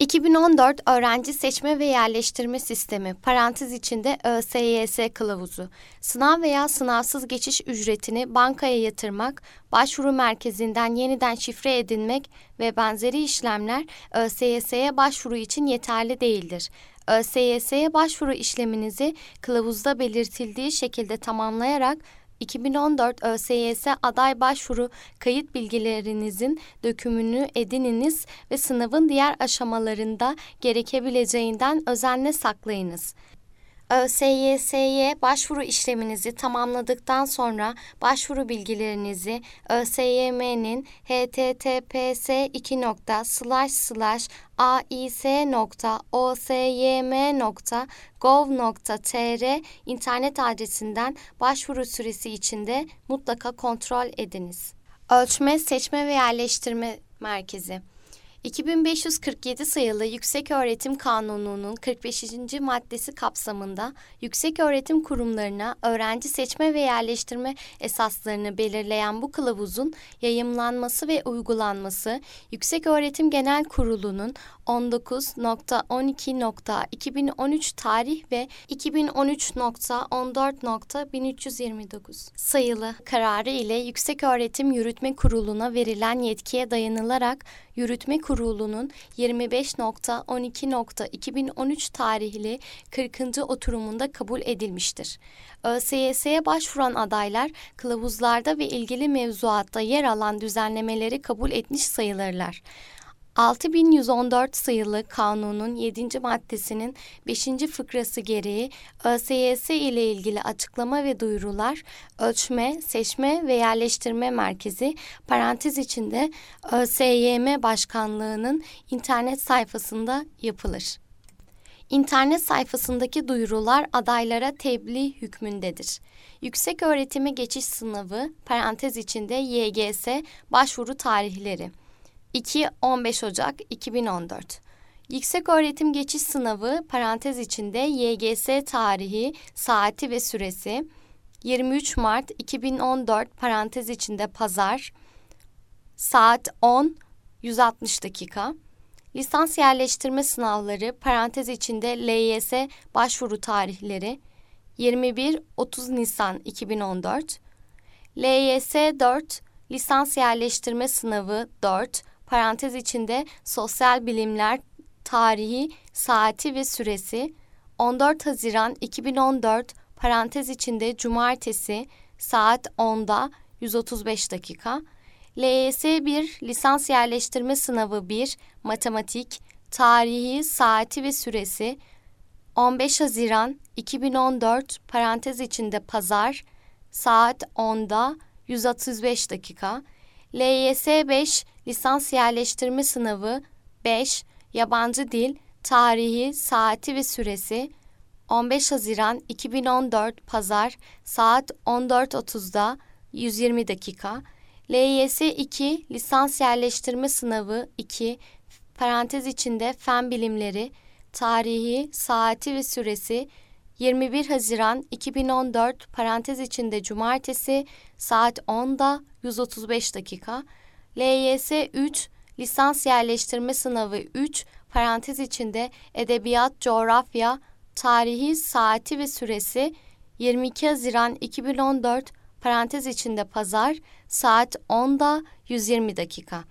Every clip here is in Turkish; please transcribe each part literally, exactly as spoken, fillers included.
iki bin on dört Öğrenci Seçme ve Yerleştirme Sistemi parantez içinde ÖSYS kılavuzu, sınav veya sınavsız geçiş ücretini bankaya yatırmak, başvuru merkezinden yeniden şifre edinmek ve benzeri işlemler ÖSYS'ye başvuru için yeterli değildir. ÖSYS'ye başvuru işleminizi kılavuzda belirtildiği şekilde tamamlayarak iki bin on dört ÖSYS aday başvuru kayıt bilgilerinizin dökümünü edininiz ve sınavın diğer aşamalarında gerekebileceğinden özenle saklayınız. ÖSYS'ye başvuru işleminizi tamamladıktan sonra başvuru bilgilerinizi ÖSYM'nin h t t p s iki nokta slash slash a i s nokta o s y m nokta gov nokta t r internet adresinden başvuru süresi içinde mutlaka kontrol ediniz. Ölçme, Seçme ve Yerleştirme Merkezi iki bin beş yüz kırk yedi sayılı Yükseköğretim Kanunu'nun kırk beşinci maddesi kapsamında yükseköğretim kurumlarına öğrenci seçme ve yerleştirme esaslarını belirleyen bu kılavuzun yayımlanması ve uygulanması Yükseköğretim Genel Kurulu'nun on dokuz nokta on iki nokta iki bin on üç tarih ve iki bin on üç nokta on dört nokta bin üç yüz yirmi dokuz sayılı kararı ile Yükseköğretim Yürütme Kurulu'na verilen yetkiye dayanılarak Yürütme Kurulu'nun yirmi beş nokta on iki nokta iki bin on üç tarihli kırkıncı oturumunda kabul edilmiştir. ÖSYS'ye başvuran adaylar kılavuzlarda ve ilgili mevzuatta yer alan düzenlemeleri kabul etmiş sayılırlar. altı bin yüz on dört sayılı Kanunun yedinci maddesinin beşinci fıkrası gereği ÖSYS ile ilgili açıklama ve duyurular Ölçme, Seçme ve Yerleştirme Merkezi parantez içinde ÖSYM Başkanlığı'nın internet sayfasında yapılır. İnternet sayfasındaki duyurular adaylara tebliğ hükmündedir. Yükseköğretime geçiş sınavı parantez içinde Y G S başvuru tarihleri iki on beş Ocak iki bin on dört. Yükseköğretim geçiş sınavı parantez içinde Y G S tarihi, saati ve süresi yirmi üç Mart iki bin on dört parantez içinde pazar saat on yüz altmış dakika. Lisans yerleştirme sınavları parantez içinde L Y S başvuru tarihleri yirmi bir otuz Nisan iki bin on dört. L Y S dört lisans yerleştirme sınavı dört parantez içinde sosyal bilimler tarihi, saati ve süresi on dört Haziran iki bin on dört parantez içinde cumartesi saat onda yüz otuz beş dakika. L Y S bir lisans yerleştirme sınavı bir matematik tarihi, saati ve süresi on beş Haziran iki bin on dört parantez içinde pazar saat onda yüz otuz beş dakika. L Y S beş lisans yerleştirme sınavı beş yabancı dil tarihi, saati ve süresi on beş Haziran iki bin on dört pazar saat on dört otuzda yüz yirmi dakika. L Y S iki lisans yerleştirme sınavı iki parantez içinde fen bilimleri tarihi, saati ve süresi yirmi bir Haziran iki bin on dört parantez içinde cumartesi saat onda yüz otuz beş dakika. L Y S üç lisans yerleştirme sınavı üç parantez içinde edebiyat, coğrafya tarihi, saati ve süresi yirmi iki Haziran iki bin on dört parantez içinde pazar saat onda yüz yirmi dakika.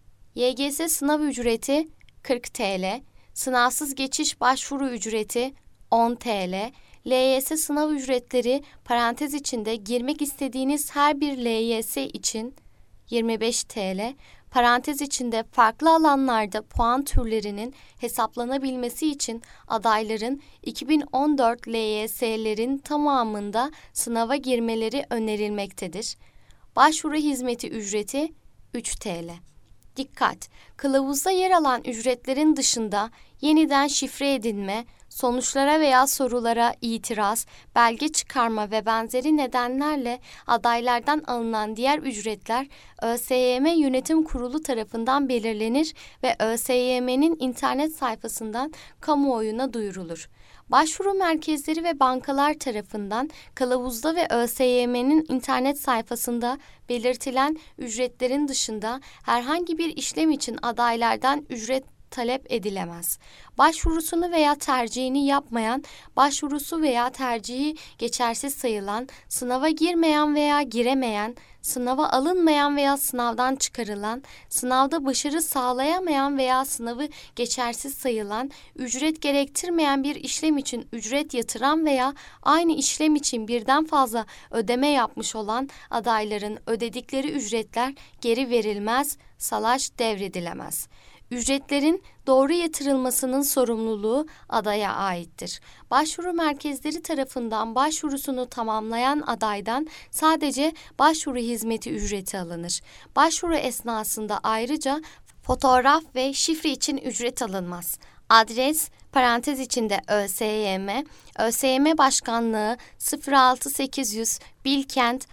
Y G S sınav ücreti kırk TL, sınavsız geçiş başvuru ücreti on TL, L Y S sınav ücretleri parantez içinde girmek istediğiniz her bir L Y S için yirmi beş TL, parantez içinde farklı alanlarda puan türlerinin hesaplanabilmesi için adayların iki bin on dört L Y S'lerin tamamında sınava girmeleri önerilmektedir. Başvuru hizmeti ücreti üç TL. Dikkat! Kılavuzda yer alan ücretlerin dışında yeniden şifre edinme, sonuçlara veya sorulara itiraz, belge çıkarma ve benzeri nedenlerle adaylardan alınan diğer ücretler ÖSYM Yönetim Kurulu tarafından belirlenir ve ÖSYM'nin internet sayfasından kamuoyuna duyurulur. Başvuru merkezleri ve bankalar tarafından kılavuzda ve ÖSYM'nin internet sayfasında belirtilen ücretlerin dışında herhangi bir işlem için adaylardan ücret talep edilemez. Başvurusunu veya tercihini yapmayan, başvurusu veya tercihi geçersiz sayılan, sınava girmeyen veya giremeyen, sınava alınmayan veya sınavdan çıkarılan, sınavda başarı sağlayamayan veya sınavı geçersiz sayılan, ücret gerektirmeyen bir işlem için ücret yatıran veya aynı işlem için birden fazla ödeme yapmış olan adayların ödedikleri ücretler geri verilmez, salaş devredilemez. Ücretlerin doğru yatırılmasının sorumluluğu adaya aittir. Başvuru merkezleri tarafından başvurusunu tamamlayan adaydan sadece başvuru hizmeti ücreti alınır. Başvuru esnasında ayrıca fotoğraf ve şifre için ücret alınmaz. Adres, parantez içinde ÖSYM, ÖSYM Başkanlığı sıfır altı sekiz yüz Bilkent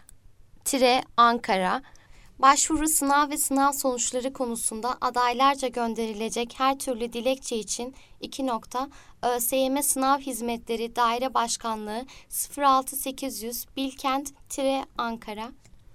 Ankara. Başvuru, sınav ve sınav sonuçları konusunda adaylarca gönderilecek her türlü dilekçe için iki nokta ÖSYM Sınav Hizmetleri Daire Başkanlığı sıfır altı sekiz yüz Bilkent Ankara.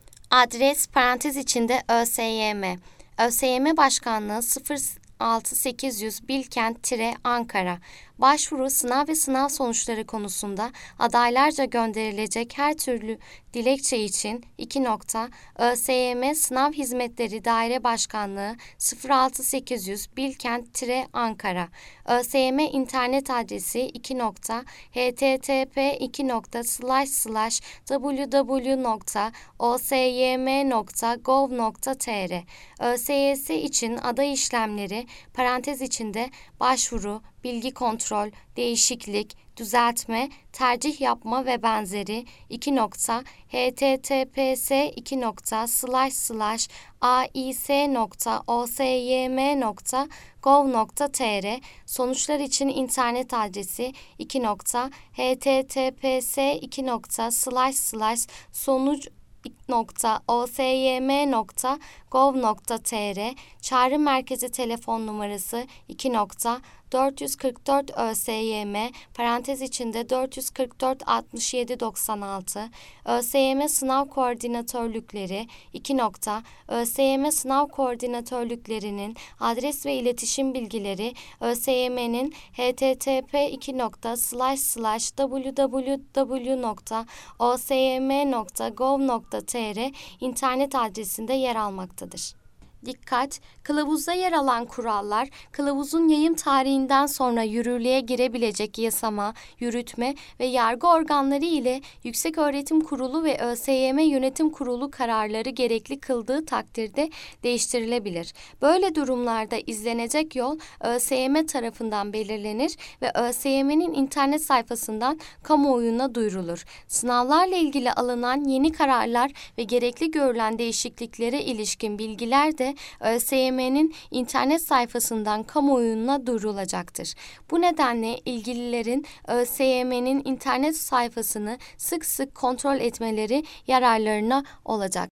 Adres, parantez içinde ÖSYM, ÖSYM Başkanlığı sıfır altı sekiz yüz Bilkent Ankara. Başvuru, sınav ve sınav sonuçları konusunda adaylarca gönderilecek her türlü dilekçe için iki nokta ÖSYM Sınav Hizmetleri Daire Başkanlığı sıfır altı sekiz yüz Bilkent Ankara. ÖSYM internet adresi iki nokta h t t p iki nokta slash slash w w w nokta o s y m nokta gov nokta t r. ÖSYS için aday işlemleri, parantez içinde başvuru, bilgi kontrol, değişiklik, düzeltme, tercih yapma ve benzeri iki nokta h t t p s iki nokta slash slash a i s nokta o s y m nokta gov nokta t r. Sonuçlar için internet adresi iki nokta h t t p s iki nokta slash slash sonuç nokta o s y m nokta gov nokta t r. Çağrı merkezi telefon numarası iki nokta dört yüz kırk dört ÖSYM, parantez içinde dört yüz kırk dört altmış yedi doksan altı. ÖSYM sınav koordinatörlükleri iki nokta ÖSYM sınav koordinatörlüklerinin adres ve iletişim bilgileri ÖSYM'nin h t t p iki nokta slash slash w w w nokta o s y m nokta gov nokta t r internet adresinde yer almaktadır. Dikkat! Kılavuzda yer alan kurallar, kılavuzun yayım tarihinden sonra yürürlüğe girebilecek yasama, yürütme ve yargı organları ile Yükseköğretim Kurulu ve ÖSYM Yönetim Kurulu kararları gerekli kıldığı takdirde değiştirilebilir. Böyle durumlarda izlenecek yol ÖSYM tarafından belirlenir ve ÖSYM'nin internet sayfasından kamuoyuna duyurulur. Sınavlarla ilgili alınan yeni kararlar ve gerekli görülen değişikliklere ilişkin bilgiler de ÖSYM'nin internet sayfasından kamuoyuna duyurulacaktır. Bu nedenle ilgililerin ÖSYM'nin internet sayfasını sık sık kontrol etmeleri yararlarına olacak.